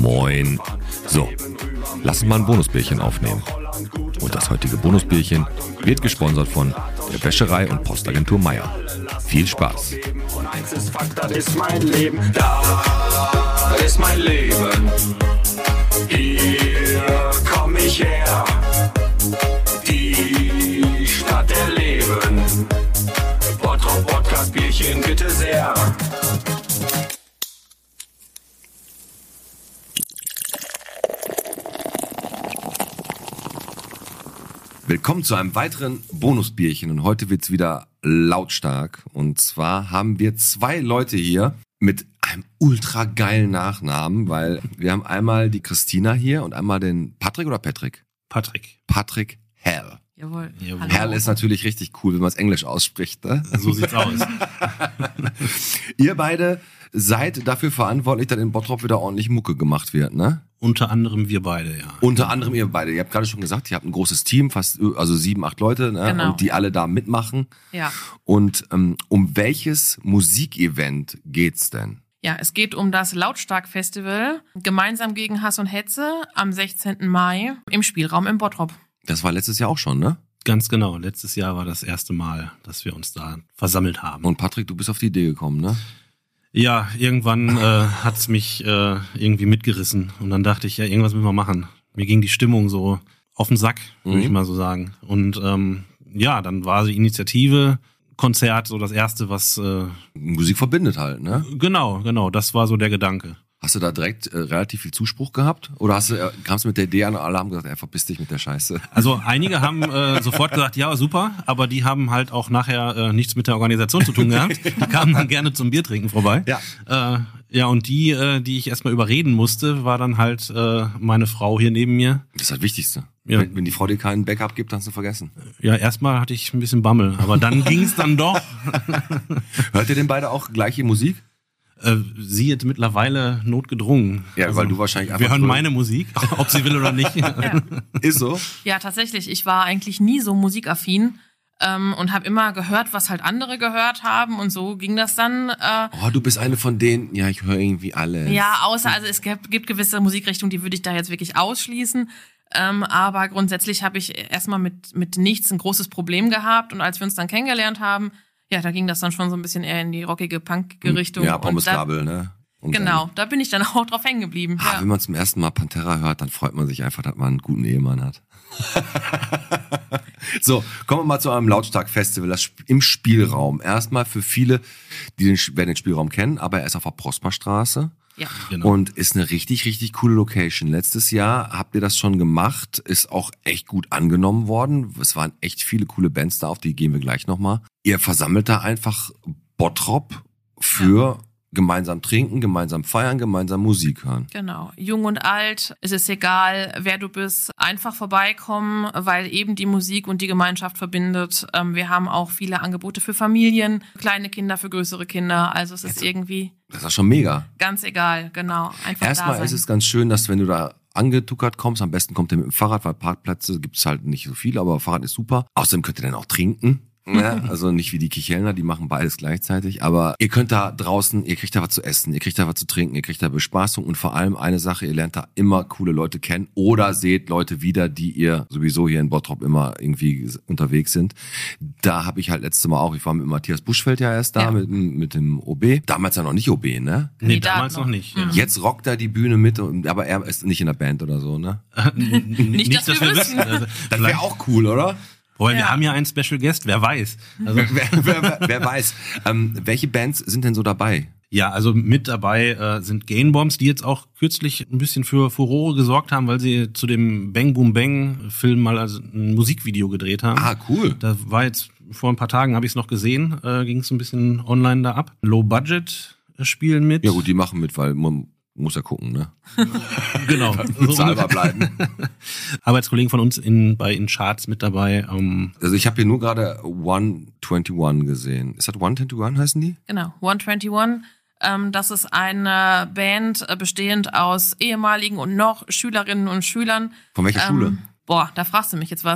Moin. So, lass uns mal ein Bonusbierchen aufnehmen. Und das heutige Bonusbierchen wird gesponsert von der Wäscherei und Postagentur Meier. Viel Spaß. Und eins ist Fakt, das ist mein Leben. Da ist mein Leben. Hier komm ich her. Die Stadt der Leben. Bottrop Podcast Bierchen bitte sehr. Willkommen zu einem weiteren Bonusbierchen und heute wird's wieder lautstark. Und zwar haben wir zwei Leute hier mit einem ultra geilen Nachnamen, weil wir haben einmal die Christina hier und einmal den Patrick oder Patrick? Patrick Hell. Jawohl. Hell ist natürlich richtig cool, wenn man es Englisch ausspricht. Ne? So sieht's aus. Ihr beide seid dafür verantwortlich, dass in Bottrop wieder ordentlich Mucke gemacht wird, ne? Unter anderem wir beide, ja. Unter anderem ihr beide. Ihr habt gerade schon gesagt, ihr habt ein großes Team, fast 7, 8 Leute, ne? Genau. Und die alle da mitmachen. Ja. Und um welches Musikevent geht's denn? Ja, es geht um das Lautstark-Festival, gemeinsam gegen Hass und Hetze, am 16. Mai im Spielraum in Bottrop. Das war letztes Jahr auch schon, ne? Ganz genau. Letztes Jahr war das erste Mal, dass wir uns da versammelt haben. Und Patrick, du bist auf die Idee gekommen, ne? Ja, irgendwann hat's mich irgendwie mitgerissen. Und dann dachte ich, ja, irgendwas müssen wir machen. Mir ging die Stimmung so auf den Sack, würde ich mal so sagen. Und ja, dann war die Initiative, Konzert, so das erste, was... Musik verbindet halt, ne? Genau, das war so der Gedanke. Hast du da direkt relativ viel Zuspruch gehabt? Oder kamst du mit der Idee an und alle haben gesagt, verpiss dich mit der Scheiße? Also einige haben sofort gesagt, ja, super, aber die haben halt auch nachher nichts mit der Organisation zu tun gehabt. Die kamen dann gerne zum Biertrinken vorbei. Ja. Ja, und die ich erstmal überreden musste, war dann halt meine Frau hier neben mir. Das ist das Wichtigste. Ja. Wenn die Frau dir keinen Backup gibt, dann hast du vergessen. Ja, erstmal hatte ich ein bisschen Bammel, aber dann ging's dann doch. Hört ihr denn beide auch gleiche Musik? Sie jetzt mittlerweile notgedrungen. Ja, weil du wahrscheinlich einfach... Wir hören meine Musik, ob sie will oder nicht. Ja. Ist so? Ja, tatsächlich. Ich war eigentlich nie so musikaffin und habe immer gehört, was halt andere gehört haben. Und so ging das dann. Du bist eine von denen, ja, ich höre irgendwie alles. Ja, außer, also es gibt gewisse Musikrichtungen, die würde ich da jetzt wirklich ausschließen. Aber grundsätzlich habe ich erstmal mit nichts ein großes Problem gehabt. Und als wir uns dann kennengelernt haben, ja, da ging das dann schon so ein bisschen eher in die rockige, punkige Richtung. Ja, Pommesgabel, ne? Und genau, da bin ich dann auch drauf hängen geblieben. Ja. Wenn man zum ersten Mal Pantera hört, dann freut man sich einfach, dass man einen guten Ehemann hat. So, kommen wir mal zu einem Lautstark-Festival im Spielraum. Erstmal für viele, die werden den Spielraum kennen, aber er ist auf der Prosperstraße. Ja. Genau. Und ist eine richtig, richtig coole Location. Letztes Jahr habt ihr das schon gemacht, ist auch echt gut angenommen worden. Es waren echt viele coole Bands da, auf die gehen wir gleich nochmal. Ihr versammelt da einfach Bottrop für gemeinsam trinken, gemeinsam feiern, gemeinsam Musik hören. Genau. Jung und alt, es ist egal, wer du bist, einfach vorbeikommen, weil eben die Musik und die Gemeinschaft verbindet. Wir haben auch viele Angebote für Familien, kleine Kinder für größere Kinder. Also es ist irgendwie... Das ist schon mega. Ganz egal, genau. Einfach Erstmal da sein. ist es ganz schön, dass wenn du da angetuckert kommst, am besten kommt ihr mit dem Fahrrad, weil Parkplätze gibt's halt nicht so viele, aber Fahrrad ist super. Außerdem könnt ihr dann auch trinken. Ja, also nicht wie die Kichelner, die machen beides gleichzeitig. Aber ihr könnt da draußen, ihr kriegt da was zu essen, ihr kriegt da was zu trinken, ihr kriegt da Bespaßung und vor allem eine Sache, ihr lernt da immer coole Leute kennen oder seht Leute wieder, die ihr sowieso hier in Bottrop immer irgendwie unterwegs sind. Da habe ich halt letztes Mal auch, ich war mit Matthias Buschfeld ja erst da, mit dem OB. Damals ja noch nicht OB, ne? Nee, da damals noch nicht. Ja. Jetzt rockt er die Bühne mit, aber er ist nicht in der Band oder so, ne? Nicht, dass wir wissen. Also, Das wäre auch cool, oder? wir haben ja einen Special Guest, wer weiß. Also, Wer weiß. Welche Bands sind denn so dabei? ja, also mit dabei sind Gainbombs, die jetzt auch kürzlich ein bisschen für Furore gesorgt haben, weil sie zu dem Bang Boom Bang Film mal also ein Musikvideo gedreht haben. Ah, cool. Da war jetzt vor ein paar Tagen, habe ich es noch gesehen, ging es ein bisschen online da ab. Low Budget spielen mit. Ja gut, die machen mit, weil man muss ja gucken, ne? Genau. Zahlbar bleiben. Arbeitskollegen von uns bei Charts mit dabei. Also ich habe hier nur gerade 121 gesehen. Ist das 121 heißen die? Genau, 121. Das ist eine Band bestehend aus ehemaligen und noch Schülerinnen und Schülern. Von welcher Schule? Da fragst du mich jetzt was.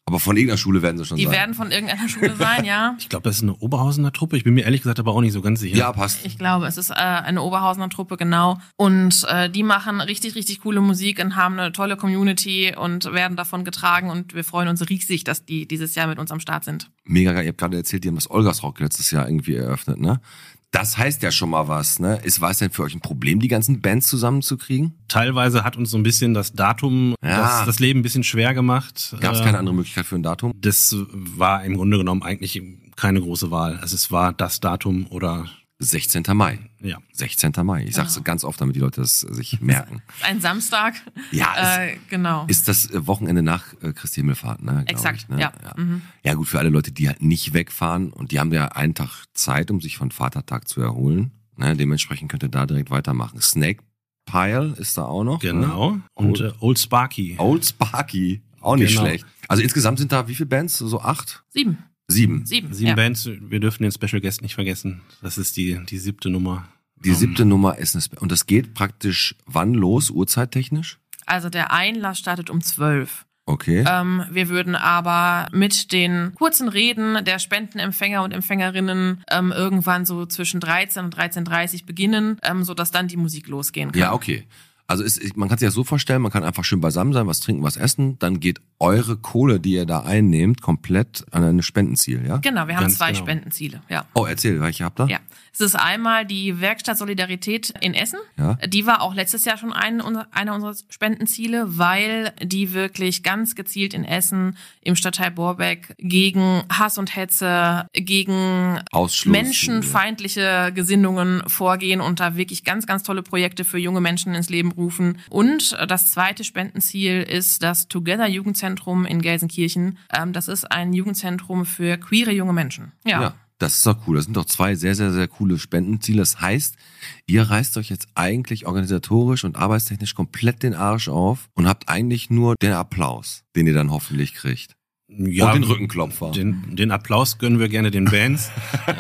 Aber von irgendeiner Schule werden sie schon Die sein. werden von irgendeiner Schule sein, ja. Ich glaube, das ist eine Oberhausener Truppe. Ich bin mir ehrlich gesagt aber auch nicht so ganz sicher. Ja, passt. Ich glaube, es ist eine Oberhausener Truppe, genau. Und die machen richtig, richtig coole Musik und haben eine tolle Community und werden davon getragen. Und wir freuen uns riesig, dass die dieses Jahr mit uns am Start sind. Mega geil. Ihr habt gerade erzählt, die haben das Olgas Rock letztes Jahr irgendwie eröffnet, ne? Das heißt ja schon mal was, ne? War es denn für euch ein Problem, die ganzen Bands zusammenzukriegen? Teilweise hat uns so ein bisschen das Datum, Ja. das Leben ein bisschen schwer gemacht. Gab es keine andere Möglichkeit für ein Datum? Das war im Grunde genommen eigentlich keine große Wahl. Also es war das Datum oder 16. Mai. ja. 16. Mai. Ich sag's ganz oft, damit die Leute das sich merken. Ein Samstag. Ja, genau. ist das Wochenende nach Christi Himmelfahrt, ne? glaub Exakt, ich, ne? ja. Mhm. Ja gut, für alle Leute, die halt nicht wegfahren und die haben ja einen Tag Zeit, um sich von Vatertag zu erholen. Ne? Dementsprechend könnt ihr da direkt weitermachen. Snake Pile ist da auch noch. Ne? Genau. Und Old Sparky. Old Sparky, auch nicht Genau. schlecht. Also insgesamt sind da wie viele Bands? So 8? 7. 7. 7. 7 Bands, wir dürfen den Special Guest nicht vergessen. Das ist die 7. Nummer. Die 7. Nummer ist eine und das geht praktisch wann los, uhrzeittechnisch? Also der Einlass startet um 12. Okay. Wir würden aber mit den kurzen Reden der Spendenempfänger und Empfängerinnen irgendwann so zwischen 13 und 13:30 beginnen, sodass dann die Musik losgehen kann. Ja, okay. Also man kann sich das so vorstellen, man kann einfach schön beisammen sein, was trinken, was essen, dann geht eure Kohle, die ihr da einnehmt, komplett an ein Spendenziel, ja? Genau, wir haben Ganz 2 genau. Spendenziele, ja. Oh, erzähl, welche habt ihr? Ja, es ist einmal die Werkstatt Solidarität in Essen. Ja. Die war auch letztes Jahr schon einer unserer Spendenziele, weil die wirklich ganz gezielt in Essen im Stadtteil Borbeck gegen Hass und Hetze, gegen Ausschluss. menschenfeindliche Gesinnungen vorgehen und da wirklich ganz, ganz tolle Projekte für junge Menschen ins Leben rufen. Und das zweite Spendenziel ist das Together Jugendzentrum in Gelsenkirchen. Das ist ein Jugendzentrum für queere junge Menschen. Ja, das ist doch cool. Das sind doch 2 sehr, sehr, sehr coole Spendenziele. Das heißt, ihr reißt euch jetzt eigentlich organisatorisch und arbeitstechnisch komplett den Arsch auf und habt eigentlich nur den Applaus, den ihr dann hoffentlich kriegt. Ja, Und den Rückenklopfer. Den Applaus gönnen wir gerne den Bands.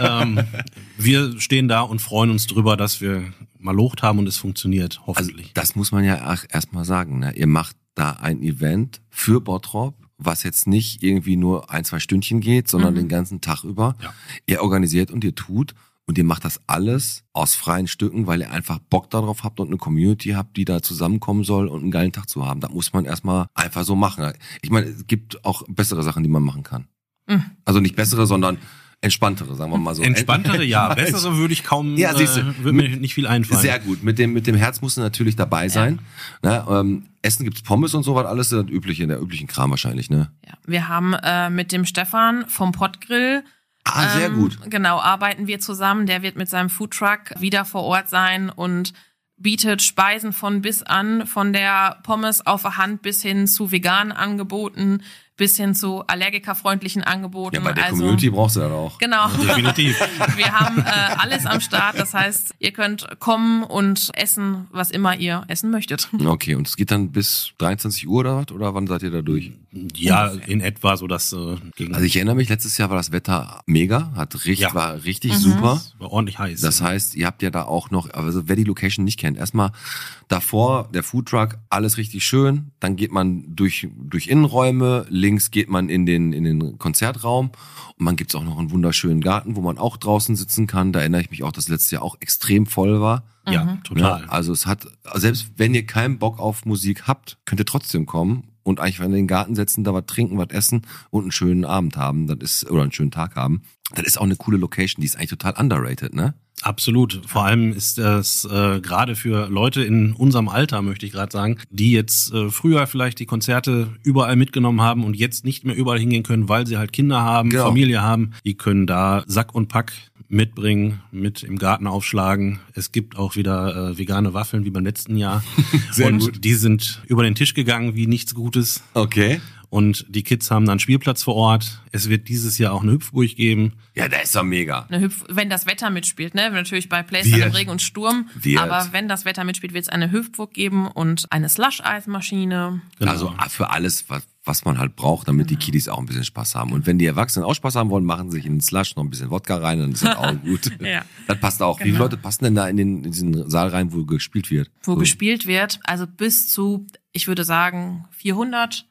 Wir stehen da und freuen uns drüber, dass wir mal locht haben und es funktioniert, Also hoffentlich. das muss man ja auch erstmal sagen. Ne? Ihr macht da ein Event für Bottrop, was jetzt nicht irgendwie nur 1-2 Stündchen geht, sondern den ganzen Tag über. Ja. Ihr organisiert und ihr tut und ihr macht das alles aus freien Stücken, weil ihr einfach Bock darauf habt und eine Community habt, die da zusammenkommen soll und einen geilen Tag zu haben. Da muss man erstmal einfach so machen. Ich meine, es gibt auch bessere Sachen, die man machen kann. Also nicht bessere, sondern entspanntere, sagen wir mal so. Entspanntere, ja. Bessere würde ich kaum, Ja, siehst du. würde mir nicht viel einfallen. Sehr gut. Mit dem Herz musst du natürlich dabei sein. Ne? Essen gibt's Pommes und so was, alles das übliche, der üblichen Kram wahrscheinlich, ne? Ja, wir haben mit dem Stefan vom Pottgrill Sehr gut. Genau, arbeiten wir zusammen. Der wird mit seinem Foodtruck wieder vor Ort sein und bietet Speisen von bis an, von der Pommes auf der Hand bis hin zu veganen Angeboten, bis hin zu allergikerfreundlichen Angeboten. Ja, bei der Community brauchst du das auch. Genau. Definitiv. Wir haben alles am Start. Das heißt, ihr könnt kommen und essen, was immer ihr essen möchtet. Okay, und es geht dann bis 23 Uhr oder was? Oder wann seid ihr da durch? Ja, in etwa so, dass gegen Also ich erinnere mich, letztes Jahr war das Wetter mega, Ja. war richtig super. war ordentlich heiß. Das heißt, ihr habt ja da auch noch, also wer die Location nicht kennt, erstmal davor der Foodtruck, alles richtig schön, dann geht man durch Innenräume, links geht man in den Konzertraum und man gibt's auch noch einen wunderschönen Garten, wo man auch draußen sitzen kann. Da erinnere ich mich auch, dass letztes Jahr auch extrem voll war. ja, total. Ja, also es hat, selbst wenn ihr keinen Bock auf Musik habt, könnt ihr trotzdem kommen und eigentlich in den Garten setzen, da was trinken, was essen und einen schönen Abend haben. Das ist, oder einen schönen Tag haben. Das ist auch eine coole Location, die ist eigentlich total underrated, ne? Absolut. Vor allem ist das gerade für Leute in unserem Alter, möchte ich gerade sagen, die jetzt früher vielleicht die Konzerte überall mitgenommen haben und jetzt nicht mehr überall hingehen können, weil sie halt Kinder haben, Genau. Familie haben. Die können da Sack und Pack mitbringen, mit im Garten aufschlagen. Es gibt auch wieder vegane Waffeln wie beim letzten Jahr. Sehr und gut. die sind über den Tisch gegangen wie nichts Gutes. Okay. Und die Kids haben dann einen Spielplatz vor Ort. Es wird dieses Jahr auch eine Hüpfburg geben. Ja, der ist doch mega. Wenn das Wetter mitspielt, ne? Natürlich bei Playstyle im Regen und Sturm. Wird. Aber wenn das Wetter mitspielt, wird es eine Hüpfburg geben und eine Slush-Eismaschine. Genau. Also für alles, was man halt braucht, damit die Kiddies auch ein bisschen Spaß haben. Und wenn die Erwachsenen auch Spaß haben wollen, machen sie sich in den Slush noch ein bisschen Wodka rein, dann ist das auch gut. Ja. Das passt auch. Wie viele Genau. Leute passen denn da in diesen Saal rein, wo gespielt wird? Wo So. gespielt wird, also bis zu, ich würde sagen, 400.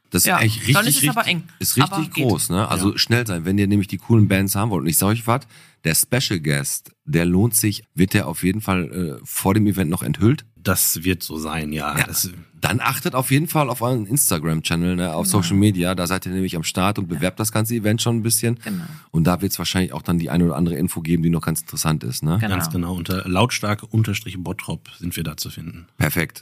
Das ist Ja, eigentlich richtig, dann ist es aber eng. Ist Aber richtig geht. groß, ne? Also schnell sein, wenn ihr nämlich die coolen Bands haben wollt. Und ich sage euch was, der Special Guest, der lohnt sich, wird der auf jeden Fall vor dem Event noch enthüllt. Das wird so sein, ja. Das, Dann achtet auf jeden Fall auf euren Instagram-Channel, ne, auf Social Media. Da seid ihr nämlich am Start und bewerbt das ganze Event schon ein bisschen. Genau. Und da wird es wahrscheinlich auch dann die eine oder andere Info geben, die noch ganz interessant ist. Ne? Genau. Ganz genau. Unter lautstark_Bottrop sind wir da zu finden. Perfekt.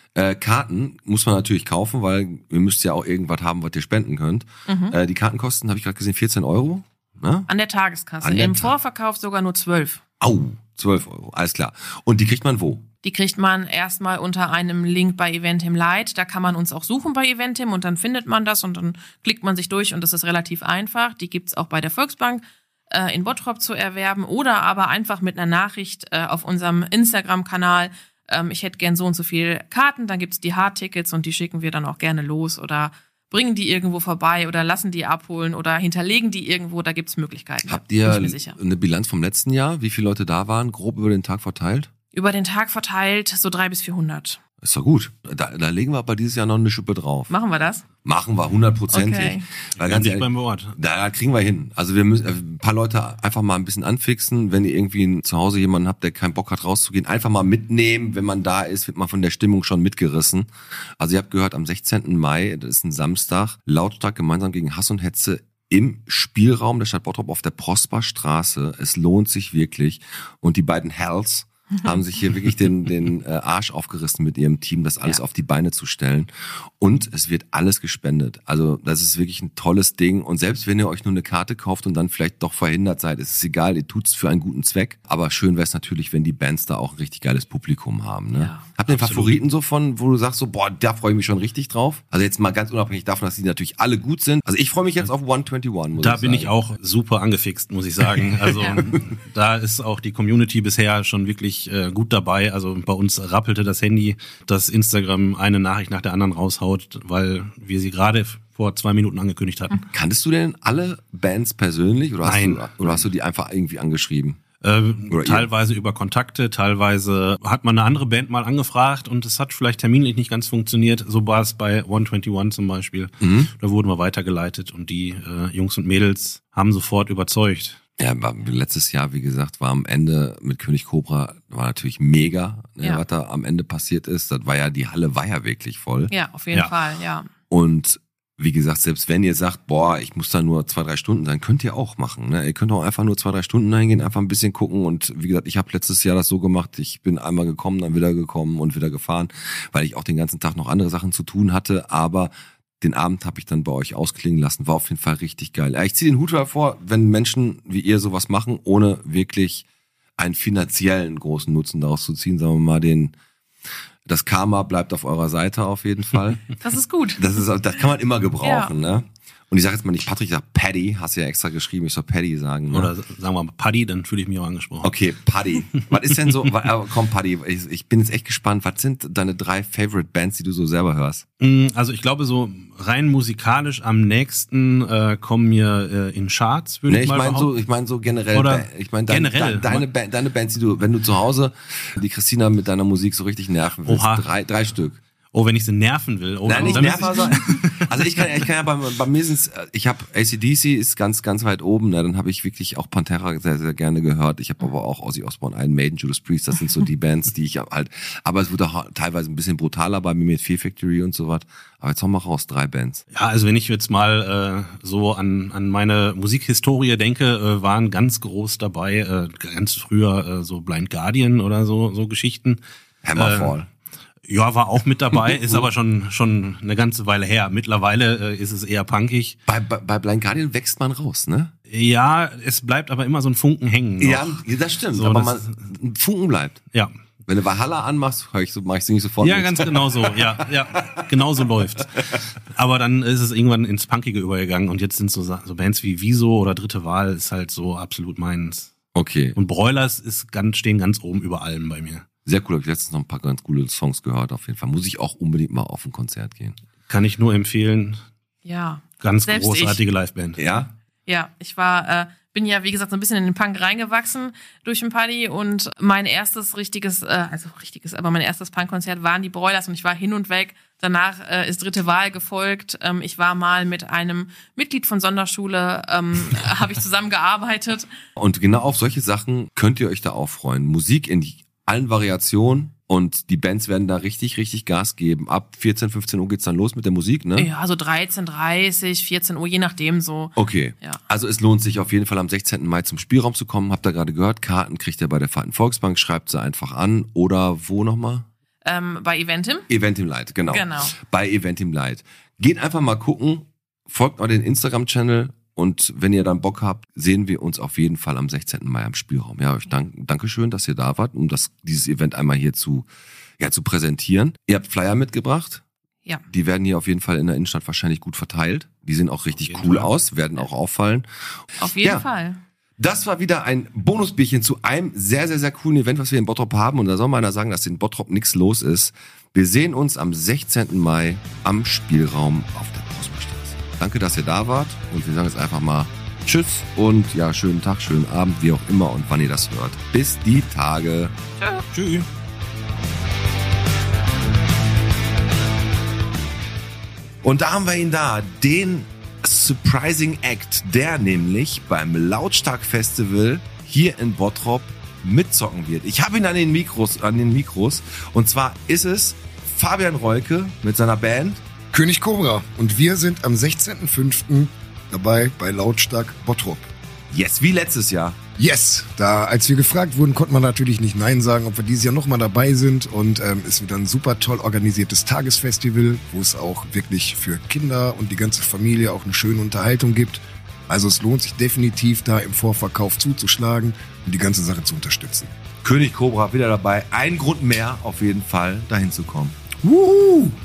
Karten muss man natürlich kaufen, weil ihr müsst ja auch irgendwas haben, was ihr spenden könnt. Die Karten kosten, habe ich gerade gesehen, 14 €. Ne? An der Tageskasse. An der Im Vorverkauf sogar nur 12. Au, 12 €, alles klar. Und die kriegt man wo? Die kriegt man erstmal unter einem Link bei Eventim Lite. Da kann man uns auch suchen bei Eventim und dann findet man das und dann klickt man sich durch und das ist relativ einfach. Die gibt's auch bei der Volksbank in Bottrop zu erwerben oder aber einfach mit einer Nachricht auf unserem Instagram-Kanal. Ich hätte gern so und so viel Karten, dann gibt's die Hardtickets und die schicken wir dann auch gerne los oder bringen die irgendwo vorbei oder lassen die abholen oder hinterlegen die irgendwo, da gibt's Möglichkeiten. Habt Bin ihr ich mir sicher. eine Bilanz vom letzten Jahr? Wie viele Leute da waren, grob über den Tag verteilt? Über den Tag verteilt so 300 bis 400. Ist doch gut. Da legen wir aber dieses Jahr noch eine Schippe drauf. Machen wir das? Machen wir 100%. Okay. Weil ganz Nicht ehrlich, beim Wort. da kriegen wir hin. Also wir müssen ein paar Leute einfach mal ein bisschen anfixen. Wenn ihr irgendwie zu Hause jemanden habt, der keinen Bock hat rauszugehen, einfach mal mitnehmen. Wenn man da ist, wird man von der Stimmung schon mitgerissen. Also ihr habt gehört, am 16. Mai, das ist ein Samstag, lautstark gemeinsam gegen Hass und Hetze im Spielraum der Stadt Bottrop auf der Prosperstraße. Es lohnt sich wirklich. Und die beiden Hells haben sich hier wirklich den Arsch aufgerissen mit ihrem Team, das alles auf die Beine zu stellen. Und es wird alles gespendet. Also das ist wirklich ein tolles Ding. Und selbst wenn ihr euch nur eine Karte kauft und dann vielleicht doch verhindert seid, ist es egal, ihr tut's für einen guten Zweck. Aber schön wäre es natürlich, wenn die Bands da auch ein richtig geiles Publikum haben. Ne? Ja, Habt ihr einen absolut. Favoriten so von, wo du sagst so, boah, da freue ich mich schon richtig drauf? Also jetzt mal ganz unabhängig davon, dass die natürlich alle gut sind. Also ich freue mich jetzt auf 121, muss Da ich bin sagen. ich auch super angefixt, muss ich sagen. Also da ist auch die Community bisher schon wirklich gut dabei. Also bei uns rappelte das Handy, dass Instagram eine Nachricht nach der anderen raushaut, weil wir sie gerade vor 2 Minuten angekündigt hatten. Kanntest du denn alle Bands persönlich oder Nein. hast du die einfach irgendwie angeschrieben? Oder Teilweise über Kontakte, teilweise hat man eine andere Band mal angefragt und es hat vielleicht terminlich nicht ganz funktioniert. So war es bei 121 zum Beispiel. Da wurden wir weitergeleitet und die Jungs und Mädels haben sofort überzeugt. Ja, letztes Jahr, wie gesagt, war am Ende mit König Cobra, war natürlich mega, ne, Ja. was da am Ende passiert ist. Das war ja, die Halle war ja wirklich voll. Ja, auf jeden Ja. Fall, ja. Und wie gesagt, selbst wenn ihr sagt, boah, ich muss da nur 2-3 Stunden sein, könnt ihr auch machen. Ne? Ihr könnt auch einfach nur 2-3 Stunden eingehen, einfach ein bisschen gucken. Und wie gesagt, ich habe letztes Jahr das so gemacht, ich bin einmal gekommen, dann wieder gekommen und wieder gefahren, weil ich auch den ganzen Tag noch andere Sachen zu tun hatte. Aber den Abend habe ich dann bei euch ausklingen lassen. War auf jeden Fall richtig geil. Ich ziehe den Hut davor, wenn Menschen wie ihr sowas machen, ohne wirklich einen finanziellen großen Nutzen daraus zu ziehen. Sagen wir mal, das Karma bleibt auf eurer Seite auf jeden Fall. Das ist gut. Das kann man immer gebrauchen, ne? Und ich sage jetzt mal nicht Patrick, ich sag Paddy, hast du ja extra geschrieben, ich soll Paddy sagen. Ne? Oder sagen wir mal Paddy, dann fühle ich mich auch angesprochen. Okay, Paddy. Was ist denn so, komm Paddy, ich bin jetzt echt gespannt, was sind deine 3 Favorite Bands, die du so selber hörst? Also ich glaube, so rein musikalisch am nächsten kommen mir in Charts, würde Nee, ich mal behaupten. ich meine so generell, Oder ich meine generell. deine Bands, die du, wenn du zu Hause die Christina mit deiner Musik so richtig nerven willst, Oha. 3 Stück. Oh, wenn ich sie nerven will. Oh, Nein, nicht dann nerven, also ich kann ja bei mir sind's, ich habe AC/DC ist ganz weit oben, ne? Dann habe ich wirklich auch Pantera sehr, sehr gerne gehört. Ich habe aber auch Ozzy Osbourne, Iron Maiden, Judas Priest, das sind so die Bands, die ich halt, aber es wurde auch teilweise ein bisschen brutaler bei mir mit Fear Factory und so was. Aber jetzt hau mal raus, 3 Bands. Ja, also wenn ich jetzt mal so an meine Musikhistorie denke, waren ganz groß dabei, ganz früher so Blind Guardian oder so Geschichten. Hammerfall. Ja, war auch mit dabei, ist aber schon eine ganze Weile her. Mittlerweile ist es eher punkig. Bei Blind Guardian wächst man raus, ne? Ja, es bleibt aber immer so ein Funken hängen. Noch. Ja, das stimmt, So, aber das- ein Funken bleibt. Ja. Wenn du Valhalla anmachst, mach ich nicht sofort Ja, mit. ganz genau so. Ja, genau so läuft's. Aber dann ist es irgendwann ins Punkige übergegangen und jetzt sind so Bands wie Wieso oder Dritte Wahl ist halt so absolut meins. Okay, Und Broilers stehen ganz oben über allem bei mir. sehr cool. Hab ich letztens noch ein paar ganz coole Songs gehört, auf jeden Fall. Muss ich auch unbedingt mal auf ein Konzert gehen. Kann ich nur empfehlen. Ja. Ganz Selbst großartige Liveband. Ja? Ja, ich war bin ja, wie gesagt, so ein bisschen in den Punk reingewachsen durch den Paddy und mein erstes aber mein erstes Punkkonzert waren die Broilers und ich war hin und weg. Danach ist Dritte Wahl gefolgt. Ich war mal mit einem Mitglied von Sonderschule, habe ich zusammengearbeitet. Und genau auf solche Sachen könnt ihr euch da auch freuen. Musik in allen Variationen. Und die Bands werden da richtig, richtig Gas geben. Ab 14, 15 Uhr geht's dann los mit der Musik, ne? Ja, so 13:30, 14 Uhr, je nachdem so. Okay. Ja. Also es lohnt sich auf jeden Fall am 16. Mai zum Spielraum zu kommen. Habt ihr gerade gehört, Karten kriegt ihr bei der Fahrten Volksbank, schreibt sie einfach an. Oder wo nochmal? Bei Eventim. Eventim Light, genau. Genau. Bei Eventim Light. Geht einfach mal gucken, folgt mal den Instagram-Channel. Und wenn ihr dann Bock habt, sehen wir uns auf jeden Fall am 16. Mai am Spielraum. Ja, euch Dankeschön, dass ihr da wart, um dieses Event einmal hier zu präsentieren. Ihr habt Flyer mitgebracht. Ja. Die werden hier auf jeden Fall in der Innenstadt wahrscheinlich gut verteilt. Die sehen auch richtig cool aus, werden auch auffallen. Auf jeden Fall. Das war wieder ein Bonusbierchen zu einem sehr, sehr, sehr coolen Event, was wir in Bottrop haben. Und da soll mal einer sagen, dass in Bottrop nichts los ist. Wir sehen uns am 16. Mai am Spielraum auf der Prosperstraße. Danke, dass ihr da wart und wir sagen jetzt einfach mal Tschüss und ja, schönen Tag, schönen Abend, wie auch immer und wann ihr das hört. Bis die Tage. Tschüss. Und da haben wir ihn da, den Surprising Act, der nämlich beim Lautstark-Festival hier in Bottrop mitzocken wird. Ich habe ihn an den Mikros. Und zwar ist es Fabian Rolke mit seiner Band König Cobra. Und wir sind am 16.05. dabei bei Lautstark Bottrop. Yes, wie letztes Jahr. Yes, da als wir gefragt wurden, konnte man natürlich nicht Nein sagen, ob wir dieses Jahr nochmal dabei sind. Und ist wieder ein super toll organisiertes Tagesfestival, wo es auch wirklich für Kinder und die ganze Familie auch eine schöne Unterhaltung gibt. Also es lohnt sich definitiv, da im Vorverkauf zuzuschlagen und die ganze Sache zu unterstützen. König Cobra wieder dabei. Ein Grund mehr auf jeden Fall, dahin zu kommen. Wuhu!